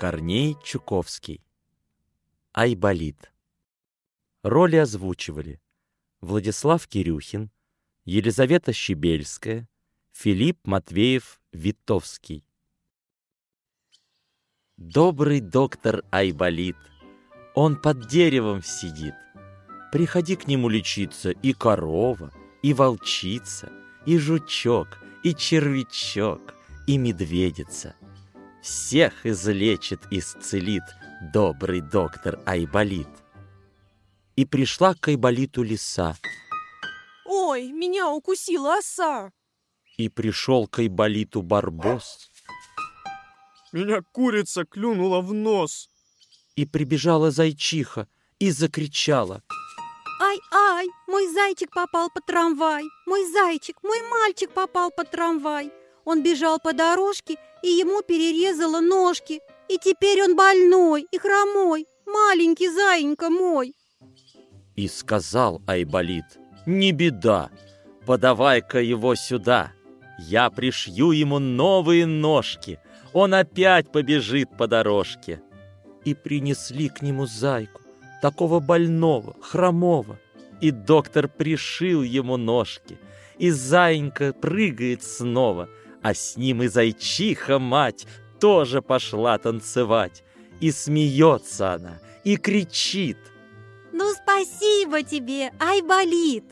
Корней Чуковский. Айболит. Роли озвучивали Владислав Кирюхин, Елизавета Щебельская, Филипп Матвеев-Витовский. Добрый доктор Айболит, он под деревом сидит. Приходи к нему лечиться и корова, и волчица, и жучок, и червячок, и медведица. Всех излечит, исцелит добрый доктор Айболит. И пришла к Айболиту лиса. Ой, меня укусила оса. И пришел к Айболиту барбос. Меня курица клюнула в нос. И прибежала зайчиха и закричала. Ай-ай, мой зайчик попал под трамвай. Мой зайчик, мой мальчик попал под трамвай. Он бежал по дорожке, и ему перерезало ножки. И теперь он больной и хромой, маленький заинька мой. И сказал Айболит: не беда, подавай-ка его сюда. Я пришью ему новые ножки, он опять побежит по дорожке. И принесли к нему зайку, такого больного, хромого. И доктор пришил ему ножки, и заинька прыгает снова, а с ним и зайчиха-мать тоже пошла танцевать. И смеется она, и кричит: ну, спасибо тебе, Айболит!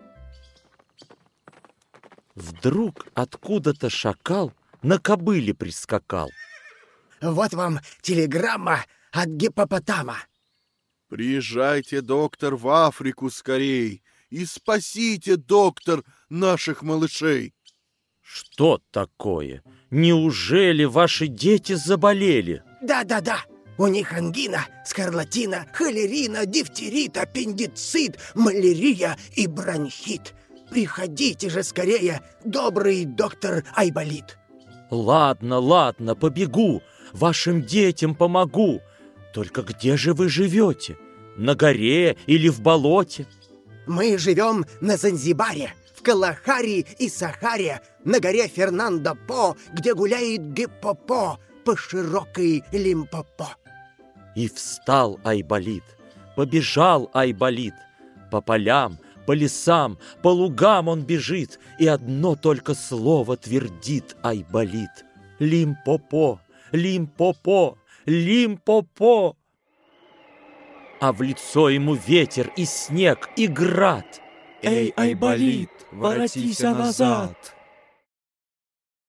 Вдруг откуда-то шакал на кобыле прискакал. Вот вам телеграмма от гиппопотама. Приезжайте, доктор, в Африку скорей и спасите, доктор, наших малышей. Что такое? Неужели ваши дети заболели? Да-да-да, у них ангина, скарлатина, холерина, дифтерит, аппендицит, малярия и бронхит. Приходите же скорее, добрый доктор Айболит. Ладно, ладно, побегу, вашим детям помогу. Только где же вы живете? На горе или в болоте? Мы живем на Занзибаре, в Калахари и Сахаре, на горе Фернандо-По, где гуляет гиппопо по широкой Лимпопо. И встал Айболит, побежал Айболит. По полям, по лесам, по лугам он бежит, и одно только слово твердит Айболит: Лимпопо, Лимпопо, Лимпопо. А в лицо ему ветер и снег и град. Эй, Айболит, воротися назад!